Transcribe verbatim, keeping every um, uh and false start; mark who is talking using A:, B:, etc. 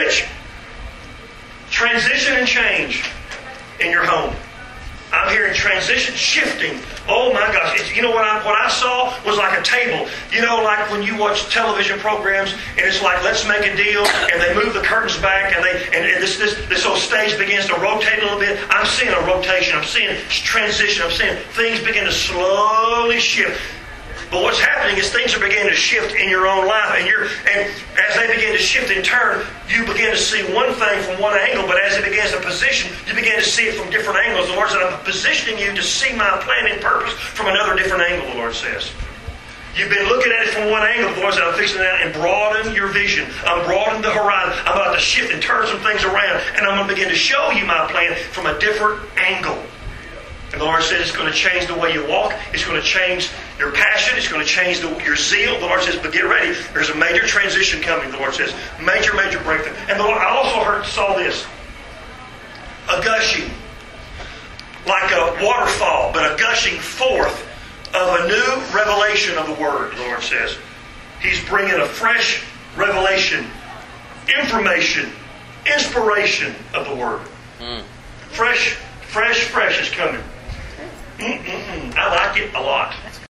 A: Rich, transition and change in your home. I'm hearing transition, shifting. Oh my gosh. It's, you know what I, what I saw was like a table. You know, like when you watch television programs and it's like, let's make a deal, and they move the curtains back and they and, and this, this, this whole stage begins to rotate a little bit. I'm seeing a rotation. I'm seeing transition. I'm seeing things begin to slowly shift. But what's happening is things are beginning to shift in your own life. And you're, and as they begin to shift in turn, you begin to see one thing from one angle. But as it begins to position, you begin to see it from different angles. The Lord said, I'm positioning you to see my plan and purpose from another different angle, the Lord says. You've been looking at it from one angle. The Lord said, I'm fixing it out and broaden your vision. I'm broadening the horizon. I'm about to shift and turn some things around. And I'm going to begin to show you my plan from a different angle. And the Lord said it's going to change the way you walk. It's going to change your passion. It's going to change the, your zeal. The Lord says, but get ready. There's a major transition coming, the Lord says. Major, major breakthrough. And the Lord, I also heard, saw this. A gushing. Like a waterfall, but a gushing forth of a new revelation of the Word, the Lord says. He's bringing a fresh revelation, information, inspiration of the Word. Mm. Fresh, fresh, fresh is coming. Mm-mm-mm. I like it a lot.